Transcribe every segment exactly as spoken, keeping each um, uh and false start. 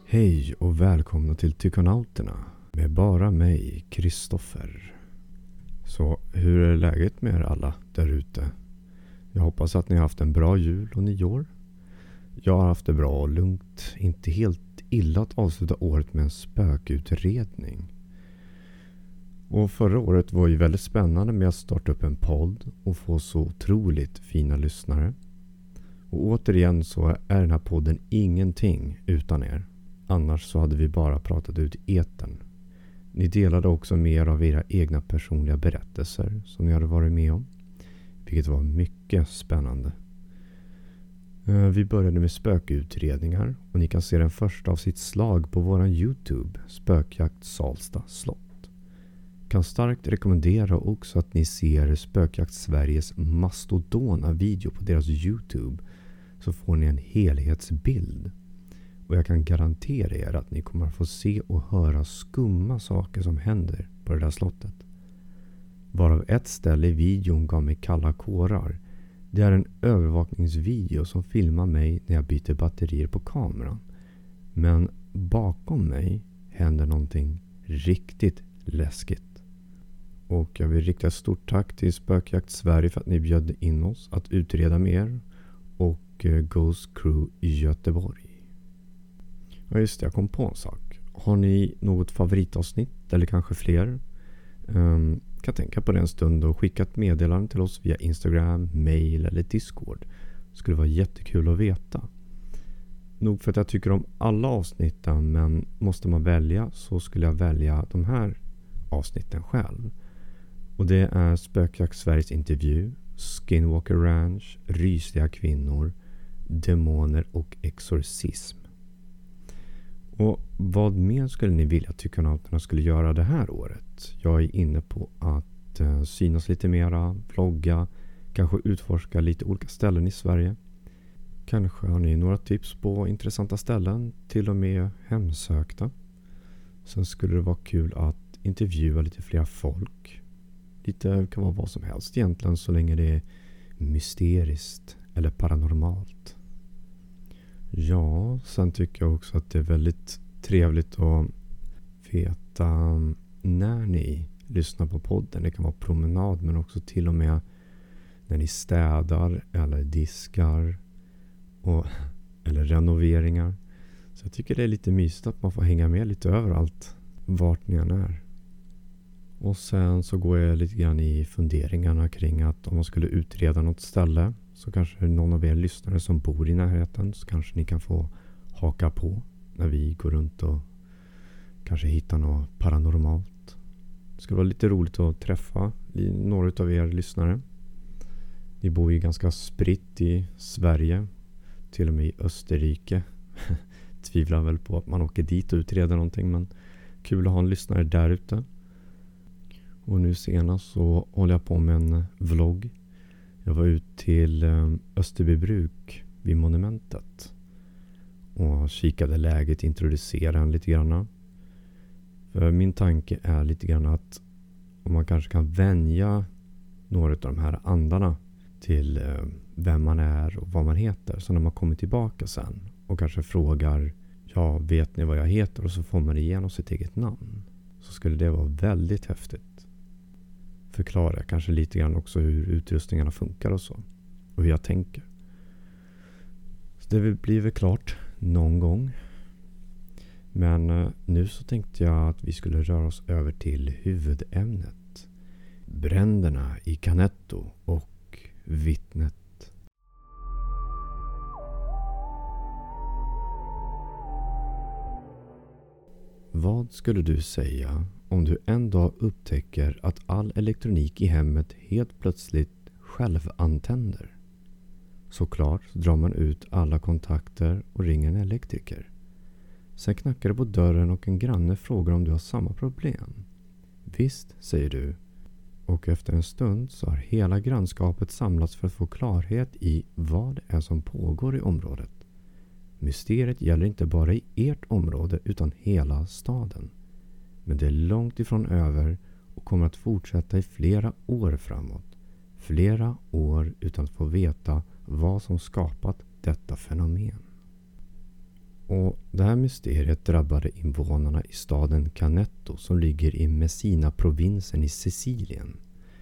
Hej och välkomna till Tykonauterna med bara mig, Kristoffer. Så hur är läget med er alla där ute? Jag hoppas att ni har haft en bra jul och nyår. Jag har haft det bra och lugnt, inte helt illa att avsluta året med en spökutredning. Och förra året var ju väldigt spännande med att starta upp en podd och få så otroligt fina lyssnare. Och återigen så är den här podden ingenting utan er. Annars så hade vi bara pratat ut i etern. Ni delade också mer av era egna personliga berättelser som ni hade varit med om. Vilket var mycket spännande. Vi började med spökutredningar och ni kan se den första av sitt slag på våran YouTube, Spökjakt Salsta slott. Kan starkt rekommendera också att ni ser Spökjakt Sveriges mastodona video på deras YouTube, så får ni en helhetsbild. Och jag kan garantera er att ni kommer att få se och höra skumma saker som händer på det där slottet. Varav ett ställe i videon gav mig kalla kårar. Det är en övervakningsvideo som filmar mig när jag byter batterier på kameran. Men bakom mig händer någonting riktigt läskigt. Och jag vill rikta ett stort tack till Spökjakt Sverige för att ni bjöd in oss att utreda mer. Och Ghost Crew i Göteborg. Ja just det, jag kom på en sak. Har ni något favoritavsnitt eller kanske fler? Um, kan tänka på det en stund och skicka ett meddelande till oss via Instagram, mail eller Discord. Det skulle vara jättekul att veta. Nog för att jag tycker om alla avsnitten, men måste man välja så skulle jag välja de här avsnitten själv. Och det är Spökjakt Sveriges intervju, Skinwalker Ranch, Rysliga kvinnor, demoner och exorcism. Och vad mer skulle ni vilja att Tykonauterna skulle göra det här året? Jag är inne på att eh, synas lite mera, vlogga, kanske utforska lite olika ställen i Sverige. Kanske har ni några tips på intressanta ställen, till och med hemsökta. Sen skulle det vara kul att intervjua lite fler folk. Lite kan vara vad som helst egentligen, så länge det är mysteriskt eller paranormalt. Ja, sen tycker jag också att det är väldigt trevligt att veta när ni lyssnar på podden. Det kan vara promenad, men också till och med när ni städar eller diskar och, eller renoveringar. Så jag tycker det är lite mysigt att man får hänga med lite överallt, vart ni än är. Och sen så går jag lite grann i funderingarna kring att om man skulle utreda något ställe, så kanske någon av er lyssnare som bor i närheten, så kanske ni kan få haka på när vi går runt och kanske hittar något paranormalt. Det skulle vara lite roligt att träffa några av er lyssnare. Ni bor ju ganska spritt i Sverige, till och med i Österrike. Tvivlar väl på att man åker dit och utreder någonting, men kul att ha en lyssnare där ute. Och nu senast så håller jag på med en vlogg. Jag var ut till Österbybruk vid monumentet och kikade läget, introducerade den lite grann. För min tanke är lite grann att om man kanske kan vänja några av de här andarna till vem man är och vad man heter. Så när man kommer tillbaka sen och kanske frågar, ja, vet ni vad jag heter? Och så får man igenom sitt eget namn. Så skulle det vara väldigt häftigt. Förklara kanske lite grann också hur utrustningarna funkar och så. Och hur jag tänker. Så det blir väl klart någon gång. Men nu så tänkte jag att vi skulle röra oss över till huvudämnet. Bränderna i Canetto och vittnet. Vad skulle du säga om du en dag upptäcker att all elektronik i hemmet helt plötsligt självantänder? Såklart så drar man ut alla kontakter och ringer en elektriker. Sen knackar det på dörren och en granne frågar om du har samma problem. Visst, säger du. Och efter en stund så har hela grannskapet samlats för att få klarhet i vad det är som pågår i området. Mysteriet gäller inte bara i ert område utan hela staden. Men det är långt ifrån över och kommer att fortsätta i flera år framåt. Flera år utan att få veta vad som skapat detta fenomen. Och det här mysteriet drabbade invånarna i staden Canetto som ligger i Messina-provinsen i Sicilien.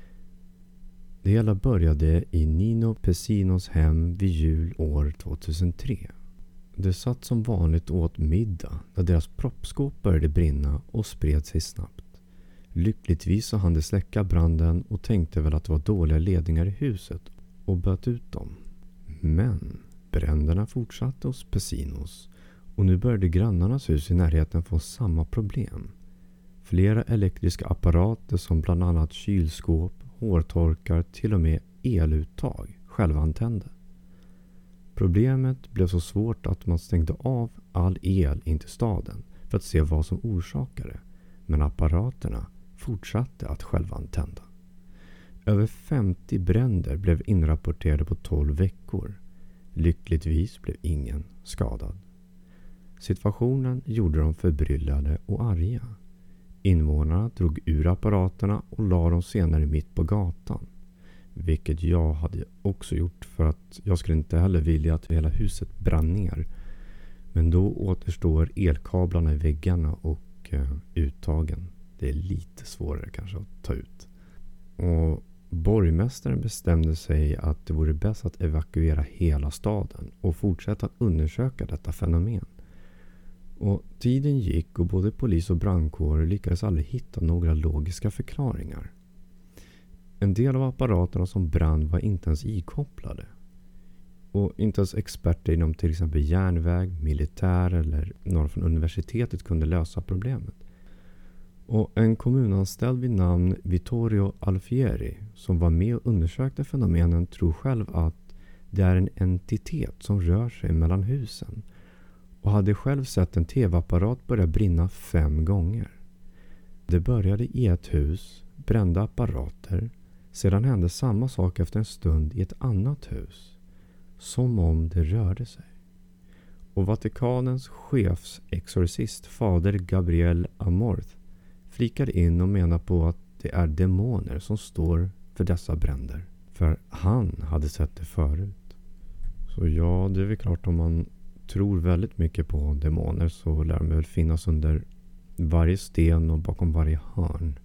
Det hela började i Nino Pessinos hem vid jul år tvåtusentre. Det satt som vanligt åt middag när deras proppskåp började brinna och spred sig snabbt. Lyckligtvis så hann de släcka branden och tänkte väl att det var dåliga ledningar i huset och böt ut dem. Men bränderna fortsatte hos Pessinos och nu började grannarnas hus i närheten få samma problem. Flera elektriska apparater som bland annat kylskåp, hårtorkar, till och med eluttag självantände. Problemet blev så svårt att man stängde av all el in till staden för att se vad som orsakade, men apparaterna fortsatte att självantända. Över femtio bränder blev inrapporterade på tolv veckor. Lyckligtvis blev ingen skadad. Situationen gjorde dem förbryllade och arga. Invånarna drog ur apparaterna och la dem senare mitt på gatan. Vilket jag hade också gjort, för att jag skulle inte heller vilja att hela huset brann ner. Men då återstår elkablarna i väggarna och eh, uttagen. Det är lite svårare kanske att ta ut. Och borgmästaren bestämde sig att det vore bäst att evakuera hela staden och fortsätta att undersöka detta fenomen. Och tiden gick och både polis och brandkår lyckades aldrig hitta några logiska förklaringar. En del av apparaterna som brann var inte ens ikopplade. Och inte ens experter inom till exempel järnväg, militär eller några från universitetet kunde lösa problemet. Och en kommunanställd vid namn Vittorio Alfieri som var med och undersökte fenomenen tror själv att det är en entitet som rör sig mellan husen. Och hade själv sett en tv-apparat börja brinna fem gånger. Det började i ett hus, brände apparater. Sedan hände samma sak efter en stund i ett annat hus. Som om det rörde sig. Och Vatikanens chefsexorcist fader Gabriel Amorth flikade in och menar på att det är demoner som står för dessa bränder. För han hade sett det förut. Så ja, det är väl klart, om man tror väldigt mycket på demoner så lär de väl finnas under varje sten och bakom varje hörn.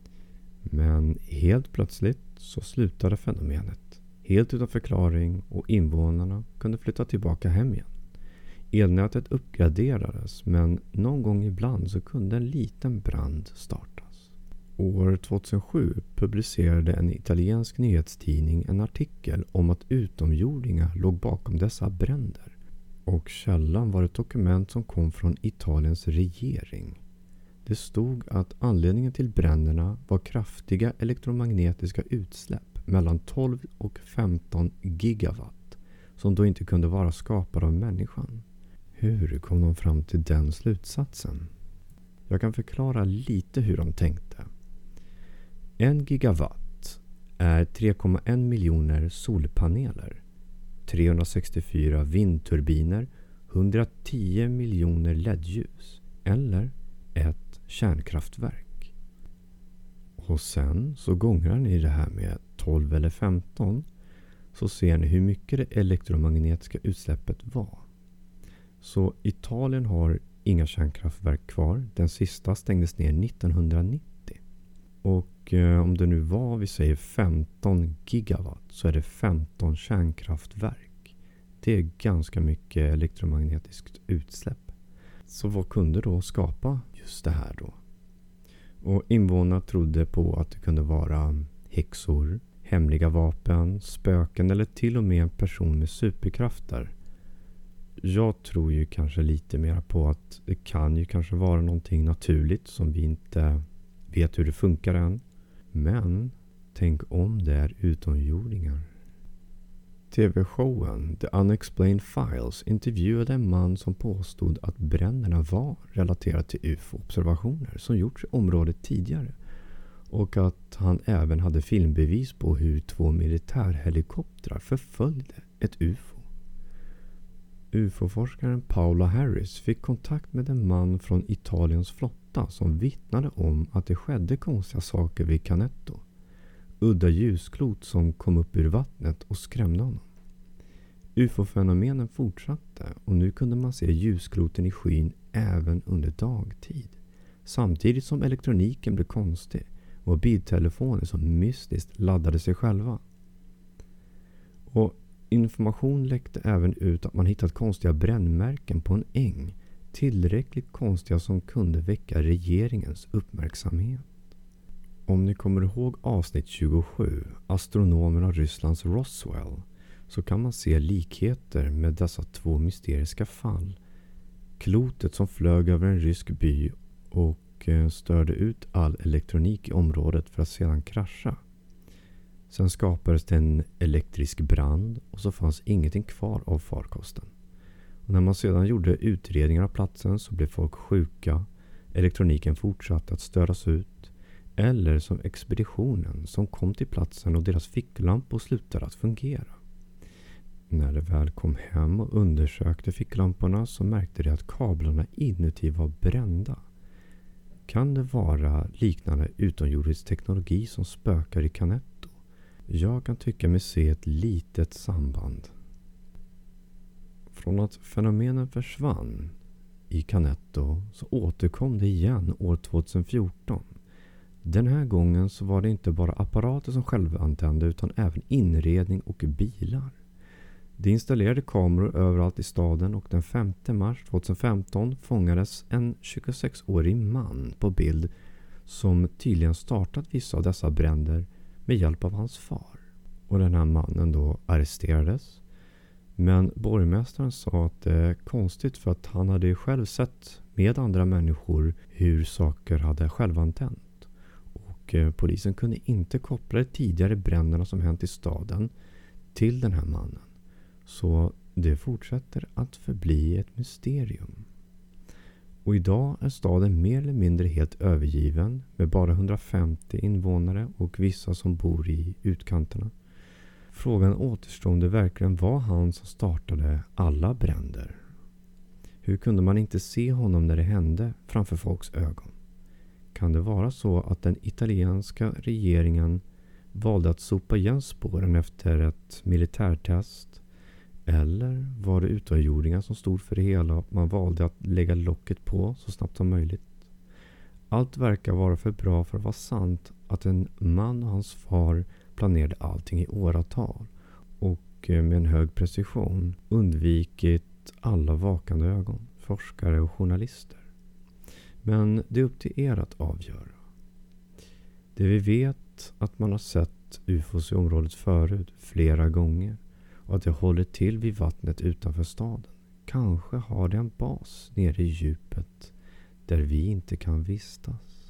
Men helt plötsligt så slutade fenomenet. Helt utan förklaring, och invånarna kunde flytta tillbaka hem igen. Elnätet uppgraderades, men någon gång ibland så kunde en liten brand startas. År tvåtusensju publicerade en italiensk nyhetstidning en artikel om att utomjordingar låg bakom dessa bränder. Och källan var ett dokument som kom från Italiens regering. Det stod att anledningen till bränderna var kraftiga elektromagnetiska utsläpp mellan tolv och femton gigawatt som då inte kunde vara skapade av människan. Hur kom de fram till den slutsatsen? Jag kan förklara lite hur de tänkte. En gigawatt är tre komma en miljoner solpaneler, trehundrasextiofyra vindturbiner, hundratio miljoner L E D-ljus eller ett kärnkraftverk. Och sen så gångrar ni det här med tolv eller femton, så ser ni hur mycket det elektromagnetiska utsläppet var. Så Italien har inga kärnkraftverk kvar. Den sista stängdes ner nittonhundranittio. Och eh, om det nu var, vi säger femton gigawatt, så är det femton kärnkraftverk. Det är ganska mycket elektromagnetiskt utsläpp. Så vad kunde då skapa just det här då? Och invånarna trodde på att det kunde vara häxor, hemliga vapen, spöken eller till och med en person med superkrafter. Jag tror ju kanske lite mer på att det kan ju kanske vara någonting naturligt som vi inte vet hur det funkar än. Men tänk om det är utomjordingar. T V-showen The Unexplained Files intervjuade en man som påstod att bränderna var relaterade till U F O-observationer som gjorts i området tidigare. Och att han även hade filmbevis på hur två militärhelikoptrar förföljde ett U F O. U F O-forskaren Paula Harris fick kontakt med en man från Italiens flotta som vittnade om att det skedde konstiga saker vid Canetto. Udda ljusklot som kom upp ur vattnet och skrämde honom. U F O-fenomenen fortsatte och nu kunde man se ljuskloten i skyn även under dagtid. Samtidigt som elektroniken blev konstig och mobiltelefoner som mystiskt laddade sig själva. Och information läckte även ut att man hittat konstiga brännmärken på en äng. Tillräckligt konstiga som kunde väcka regeringens uppmärksamhet. Om ni kommer ihåg avsnitt tjugosju, astronomen av Rysslands Roswell, så kan man se likheter med dessa två mysteriska fall. Klotet som flög över en rysk by och störde ut all elektronik i området för att sedan krascha. Sen skapades det en elektrisk brand och så fanns ingenting kvar av farkosten. Och när man sedan gjorde utredningar av platsen så blev folk sjuka, elektroniken fortsatte att störas ut, eller som expeditionen som kom till platsen och deras ficklampor slutade att fungera. När de väl kom hem och undersökte ficklamporna så märkte de att kablarna inuti var brända. Kan det vara liknande utomjordisk teknologi som spökar i Canetto? Jag kan tycka mig se ett litet samband. Från att fenomenen försvann i Canetto så återkom det igen år tjugohundrafjorton. Den här gången så var det inte bara apparater som självantände utan även inredning och bilar. De installerade kameror överallt i staden och den femte mars tjugohundrafemton fångades en tjugosexårig man på bild som tydligen startat vissa av dessa bränder med hjälp av hans far. Och den här mannen då arresterades. Men borgmästaren sa att det är konstigt för att han hade själv sett med andra människor hur saker hade självantänt. Och eh, polisen kunde inte koppla de tidigare bränderna som hänt i staden till den här mannen. Så det fortsätter att förbli ett mysterium. Och idag är staden mer eller mindre helt övergiven med bara hundrafemtio invånare och vissa som bor i utkanterna. Frågan återstår om det verkligen var han som startade alla bränder. Hur kunde man inte se honom när det hände framför folks ögon? Kan det vara så att den italienska regeringen valde att sopa igen spåren efter ett militärtest? Eller var det utomjordingar som stod för det hela och man valde att lägga locket på så snabbt som möjligt? Allt verkar vara för bra för att vara sant att en man och hans far planerade allting i åratal och med en hög precision undvikit alla vakande ögon, forskare och journalister. Men det är upp till er att avgöra. Det vi vet att man har sett U F Os i området förut flera gånger och att det håller till vid vattnet utanför staden. Kanske har det en bas nere i djupet där vi inte kan vistas.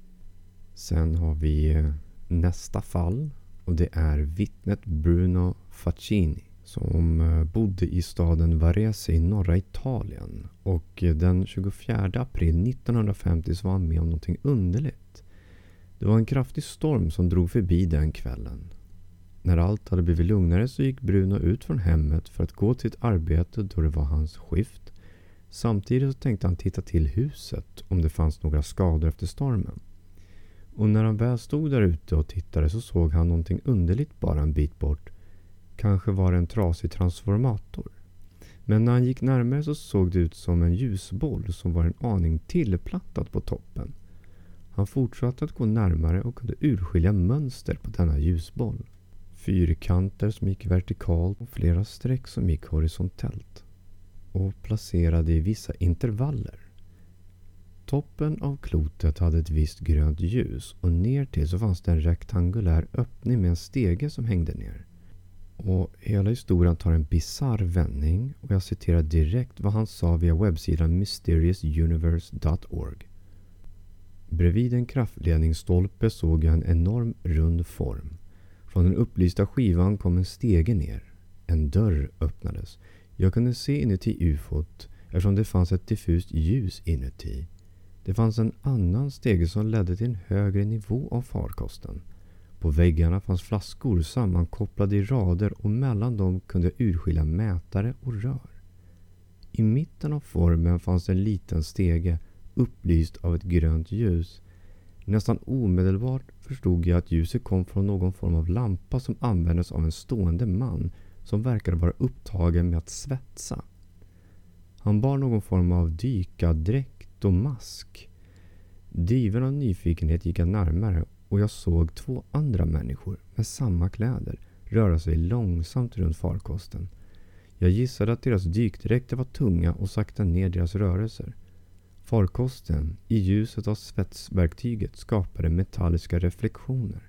Sen har vi nästa fall och det är vittnet Bruno Faccini som bodde i staden Varese i norra Italien. Och den tjugofjärde april nittonhundrafemtio så var han med om någonting underligt. Det var en kraftig storm som drog förbi den kvällen. När allt hade blivit lugnare så gick Bruno ut från hemmet för att gå till ett arbete då det var hans skift. Samtidigt så tänkte han titta till huset om det fanns några skador efter stormen. Och när han väl stod där ute och tittade så såg han någonting underligt bara en bit bort. Kanske var det en trasig transformator. Men när han gick närmare så såg det ut som en ljusboll som var en aning tillplattad på toppen. Han fortsatte att gå närmare och kunde urskilja mönster på denna ljusboll. Fyrkanter som gick vertikalt och flera streck som gick horisontellt. Och placerade i vissa intervaller. Toppen av klotet hade ett visst grönt ljus och ner till så fanns det en rektangulär öppning med en stege som hängde ner. Och hela historien tar en bizarr vändning och jag citerar direkt vad han sa via webbsidan mysterious universe dot org. Bredvid en kraftledningsstolpe såg jag en enorm rund form. Från den upplysta skivan kom en stege ner. En dörr öppnades. Jag kunde se inuti U F O:t eftersom det fanns ett diffust ljus inuti. Det fanns en annan stege som ledde till en högre nivå av farkosten. På väggarna fanns flaskor sammankopplade i rader och mellan dem kunde jag urskilja mätare och rör. I mitten av formen fanns en liten stege upplyst av ett grönt ljus. Nästan omedelbart förstod jag att ljuset kom från någon form av lampa som användes av en stående man som verkade vara upptagen med att svetsa. Han bar någon form av dykardräkt och mask. Driven av nyfikenhet gick jag närmare och jag såg två andra människor med samma kläder röra sig långsamt runt farkosten. Jag gissade att deras dykdräkter var tunga och sakta ner deras rörelser. Farkosten i ljuset av svetsverktyget skapade metalliska reflektioner.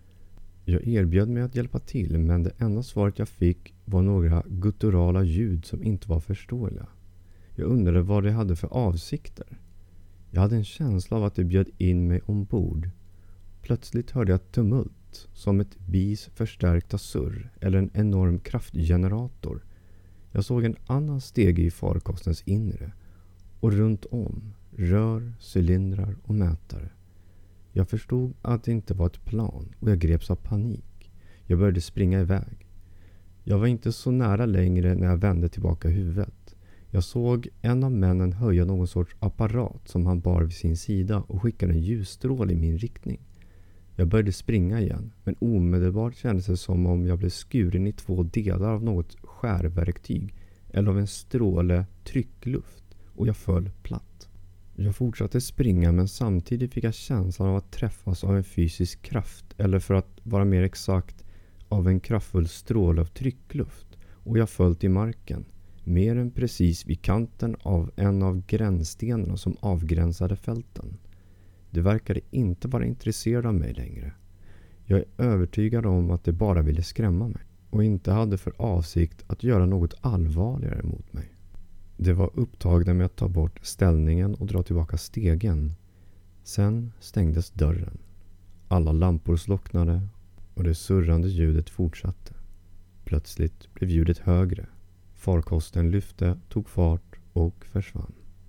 Jag erbjöd mig att hjälpa till, men det enda svaret jag fick var några gutturala ljud som inte var förståeliga. Jag undrade vad de hade för avsikter. Jag hade en känsla av att de bjöd in mig ombord. Plötsligt hörde jag ett tumult, som ett bis förstärkta surr eller en enorm kraftgenerator. Jag såg en annan stege i farkostens inre och runt om rör, cylindrar och mätare. Jag förstod att det inte var ett plan och jag greps av panik. Jag började springa iväg. Jag var inte så nära längre när jag vände tillbaka huvudet. Jag såg en av männen höja någon sorts apparat som han bar vid sin sida och skickade en ljusstråle i min riktning. Jag började springa igen, men omedelbart kändes det som om jag blev skuren i två delar av något skärverktyg eller av en stråle tryckluft och jag föll platt. Jag fortsatte springa, men samtidigt fick jag känslan av att träffas av en fysisk kraft, eller för att vara mer exakt av en kraftfull stråle av tryckluft, och jag föll till marken, mer än precis vid kanten av en av gränsstenarna som avgränsade fälten. Det verkade inte vara intresserad av mig längre. Jag är övertygad om att det bara ville skrämma mig och inte hade för avsikt att göra något allvarligare mot mig. Det var upptagna med att ta bort ställningen och dra tillbaka stegen. Sen stängdes dörren. Alla lampor slocknade och det surrande ljudet fortsatte. Plötsligt blev ljudet högre. Farkosten lyfte, tog fart och försvann.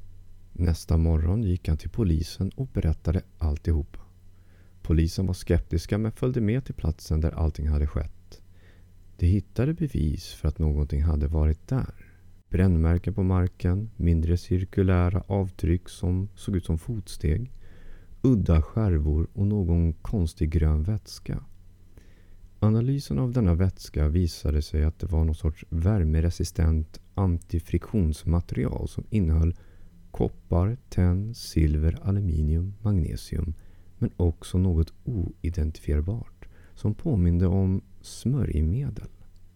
Nästa morgon gick han till polisen och berättade alltihopa. Polisen var skeptiska men följde med till platsen där allting hade skett. De hittade bevis för att någonting hade varit där. Brännmärken på marken, mindre cirkulära avtryck som såg ut som fotsteg, udda skärvor och någon konstig grön vätska. Analysen av denna vätska visade sig att det var någon sorts värmeresistent antifriktionsmaterial som innehöll koppar, tenn, silver, aluminium, magnesium, men också något oidentifierbart som påminde om smörjmedel.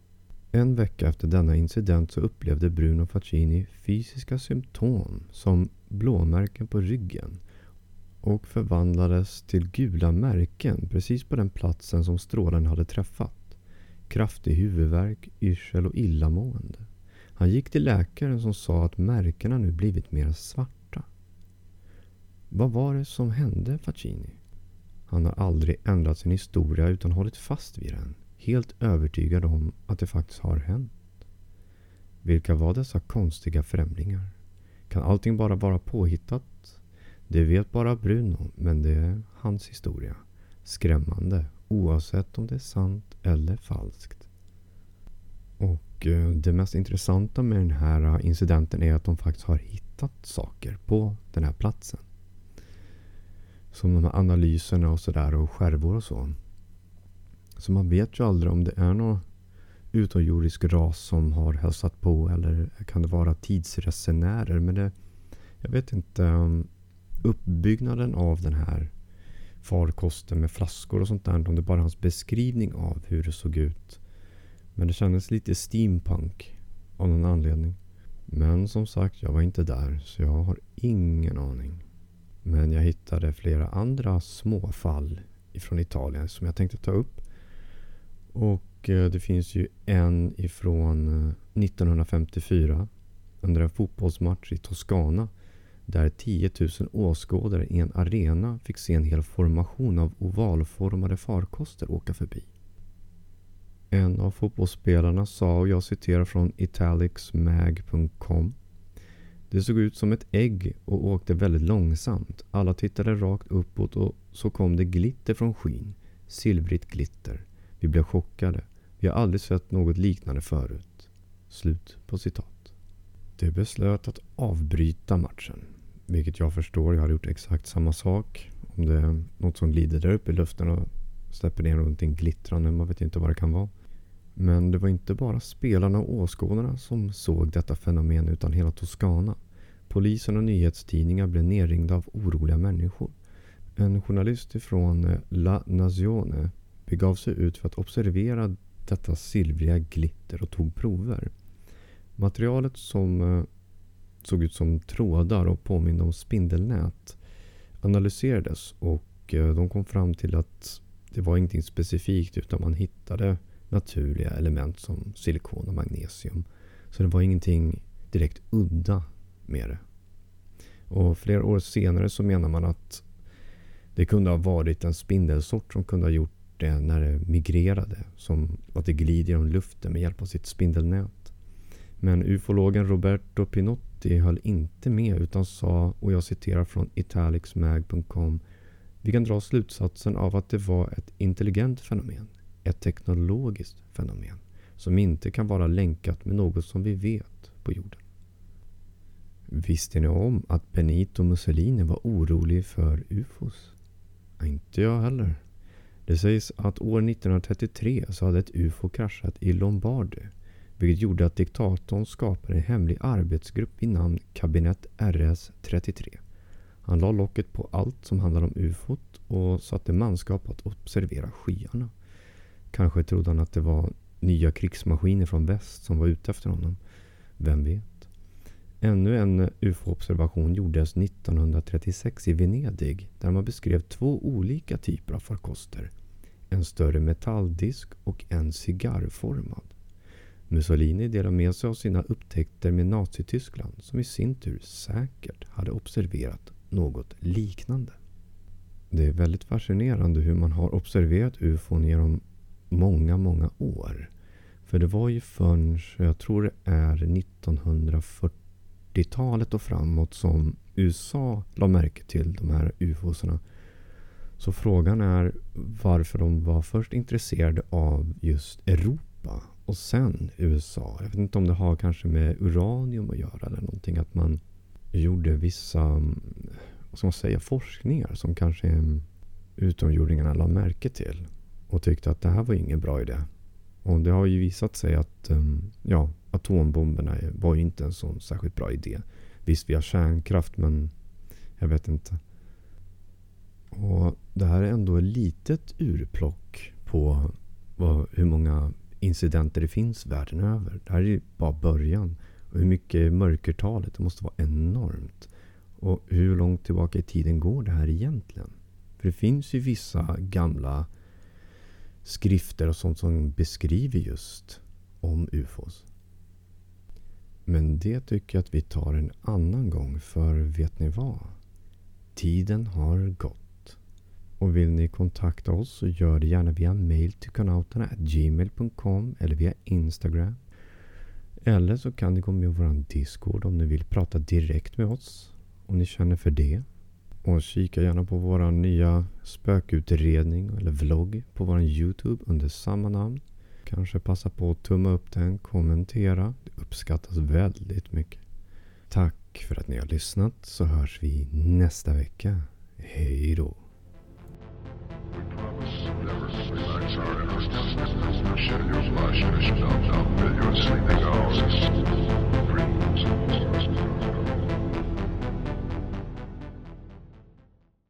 En vecka efter denna incident så upplevde Bruno Facchini fysiska symptom som blåmärken på ryggen och förvandlades till gula märken precis på den platsen som strålen hade träffat. Kraftig huvudvärk, yrsel och illamående. Han gick till läkaren som sa att märkena nu blivit mer svarta. Vad var det som hände Facchini? Han har aldrig ändrat sin historia utan hållit fast vid den, helt övertygad om att det faktiskt har hänt. Vilka var dessa konstiga främlingar? Kan allting bara vara påhittat? Det vet bara Bruno, men det är hans historia. Skrämmande, oavsett om det är sant eller falskt. Och det mest intressanta med den här incidenten är att de faktiskt har hittat saker på den här platsen. Som de här analyserna och sådär och skärvor och så. Så man vet ju aldrig om det är någon utomjordisk ras som har hälsat på eller kan det vara tidsresenärer. Men det, jag vet inte, um, uppbyggnaden av den här farkosten med flaskor och sånt där, om det bara är hans beskrivning av hur det såg ut. Men det kändes lite steampunk av någon anledning. Men som sagt, jag var inte där så jag har ingen aning. Men jag hittade flera andra små fall ifrån Italien som jag tänkte ta upp. Och eh, det finns ju en ifrån eh, nittonhundrafemtiofyra under en fotbollsmatch i Toscana där tio tusen åskådare i en arena fick se en hel formation av ovalformade farkoster åka förbi. En av fotbollsspelarna sa, och jag citerar från italicsmag punkt com: det såg ut som ett ägg och åkte väldigt långsamt. Alla tittade rakt uppåt och så kom det glitter från skyn. Silvrigt glitter. Vi blev chockade. Vi har aldrig sett något liknande förut. Slut på citat. Det beslöt att avbryta matchen. Vilket jag förstår, jag har gjort exakt samma sak. Om det är något som glider där uppe i luften och släpper ner någonting glittrande, man vet inte vad det kan vara. Men det var inte bara spelarna och åskådarna som såg detta fenomen utan hela Toscana. Polisen och nyhetstidningar blev nerringda av oroliga människor. En journalist ifrån La Nazione begav sig ut för att observera detta silvriga glitter och tog prover. Materialet som såg ut som trådar och påminner om spindelnät analyserades och de kom fram till att det var ingenting specifikt utan man hittade naturliga element som silikon och magnesium. Så det var ingenting direkt udda med det. Och flera år senare så menar man att det kunde ha varit en spindelsort som kunde ha gjort det när det migrerade. Som att det glider genom luften med hjälp av sitt spindelnät. Men ufologen Roberto Pinotti höll inte med utan sa, och jag citerar från italicsmag punkt com: vi kan dra slutsatsen av att det var ett intelligent fenomen, ett teknologiskt fenomen som inte kan vara länkat med något som vi vet på jorden. Visste ni om att Benito Mussolini var orolig för U F Os? Ja, inte jag heller. Det sägs att år nittonhundratrettiotre så hade ett U F O kraschat i Lombardy, vilket gjorde att diktatorn skapade en hemlig arbetsgrupp vid namn Kabinett R S trettiotre. Han la locket på allt som handlade om U F O och satte manskap att observera skyarna. Kanske trodde han att det var nya krigsmaskiner från väst som var ute efter honom. Vem vet? Ännu en U F O-observation gjordes nittonhundratrettiosex i Venedig där man beskrev två olika typer av farkoster. En större metalldisk och en cigarrformad. Mussolini delade med sig av sina upptäckter med Nazityskland som i sin tur säkert hade observerat något liknande. Det är väldigt fascinerande hur man har observerat U F O genom många, många år. För det var ju förrän, jag tror det är nittonhundrafyrtiotalet och framåt som U S A la märke till de här U F O'sarna. Så frågan är varför de var först intresserade av just Europa och sen U S A. Jag vet inte om det har kanske med uranium att göra eller någonting, att man gjorde vissa, vad ska man säga, forskningar som kanske utomjordingarna la märke till och tyckte att det här var ingen bra idé. Och det har ju visat sig att ja, atombomberna var ju inte en sån särskilt bra idé. Visst, vi har kärnkraft, men jag vet inte. Och det här är ändå ett litet urplock på vad, hur många incidenter det finns världen över. Det här är ju bara början. Och hur mycket mörkertalet, det måste vara enormt. Och hur långt tillbaka i tiden går det här egentligen? För det finns ju vissa gamla skrifter och sånt som beskriver just om U F Os. Men det tycker jag att vi tar en annan gång, för vet ni vad? Tiden har gått. Och vill ni kontakta oss så gör det gärna via mail till kanauterna at gmail punkt com eller via Instagram. Eller så kan ni gå med i vår Discord om ni vill prata direkt med oss, om ni känner för det. Och kika gärna på vår nya spökutredning eller vlogg på vår YouTube under samma namn. Kanske passa på att tumma upp den, kommentera. Det uppskattas väldigt mycket. Tack för att ni har lyssnat, så hörs vi nästa vecka. Hej då! Share your flash, no, no, video, anything else.